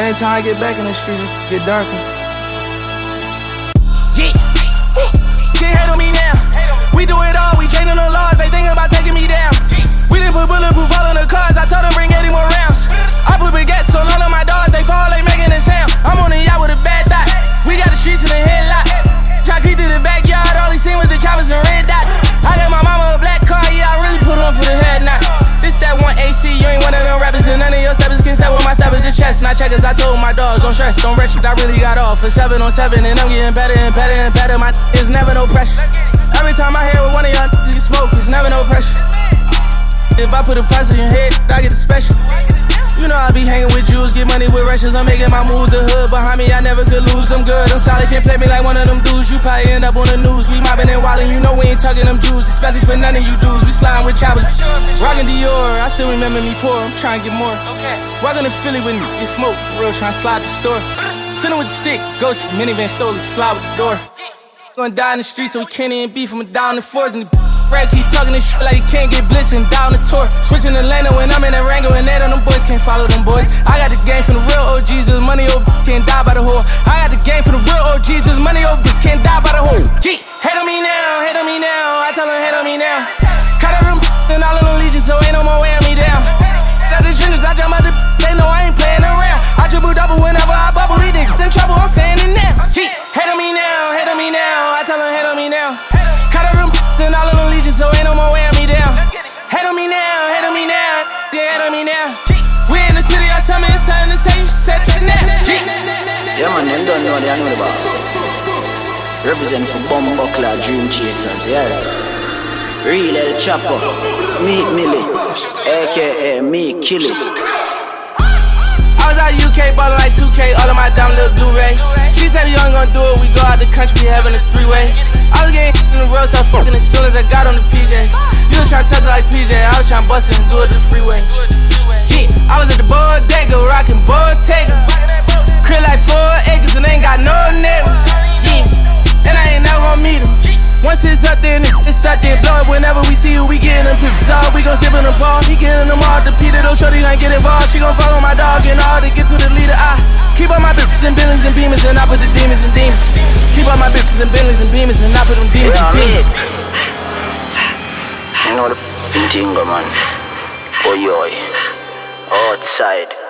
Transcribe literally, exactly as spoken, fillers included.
Every time I get back in the streets, it get darker. Yeah, can't hate on me now. We do it all, we changing the laws, they thinking about taking me down. We didn't put bulletproof all in the cars, I told them bring eighty more rounds. I put baguettes on all of my dogs, they fall, they making a sound. I'm on the yacht with a bad dot, we got the streets in the headlock. Try to creep through the backyard, all he seen was the choppers and red dots. I got my mama a black car, yeah, I really put on for the head knot. This that one A C, you ain't one of them rappers, and none of your steppers can step with my steppers, the chest. Not checkers, I told my dogs, don't stress, don't rush it, I really got off. For seven on seven, and I'm getting better and better and better, my is never no pressure. Every time I hear with one of y'all niggas get smoke, it's never no pressure. If I put a price on your head, I get a special. You know I be hanging with Jews, get money with Russians, I'm making my moves. The hood behind me, I never could lose, I'm good, I'm solid, can't play me like one of them dudes. You probably end up on the news, we mobbing and wildin', you know we ain't tugging them Jews, especially for none of you dudes, we sliding with choppers. Rockin' Dior, I still remember me poor, I'm trying to get more. Walking to Philly with me, get smoke, for real, trying to slide the store. Sitting with the stick, go see minivan stole it, slide with the door. Gonna die in the street so we can't even beef, I'ma down the fours and the rap keep talking this shit like he can't get blitzed and down the tour. Switching the lane when I'm in that Rango and that on them boys can't follow them boys. I got the game from the real O Gs, money old can't die by the whore. I got the game from the real O Gs, money old can't die by the whore. Gee, hate on me now, hate on me now, I tell them hate on me now. Cut out them and all of them legions so ain't no more wearing me down. Got the trenches, I jump out the they know I ain't playing around. I triple double whenever I bubble, these niggas in trouble, I'm saying it now. Gee, hate on me now, hate on me now, I tell them hate on me now. Cut out them and all of them legions so ain't no more wearing me down. Hate on me now, hate on me now, yeah, hate on me now. We in the city, I tell me it's time to say you said that now. Gee. Yeah man, them don't know, they know the boss. Represent for Bumbuckler Dream Chasers, yeah. Real El Chapo, Meek Millie, aka Me Kill It. I was out U K ballin' like two K, all of my down little do-ray. She said you ain't gonna do it, we go out the country, having a three-way. I was getting in the road, start fucking as soon as I got on the P J. You was tryna touch it like P J, I was tryna bust it and do it the freeway. Yeah, I was at the bodega, rockin' Bottega. Crib like four acres and ain't got no neighbor. Yeah, and I ain't never gonna meet him. Once it's up there, it's stuck there, blow it whenever we see you, we getting them pips all. We gon' sip in the ball, he getting them all. The Peter, though, shorty ain't get involved. She gon' follow my dog and all to get to the leader. I keep all my bitches and Billings and Beamers, and I put the demons and demons. Keep all my bitches and Billings and Beamers, and I put them demons and demons. You know the f***ing thing, man. Oh, yo, outside.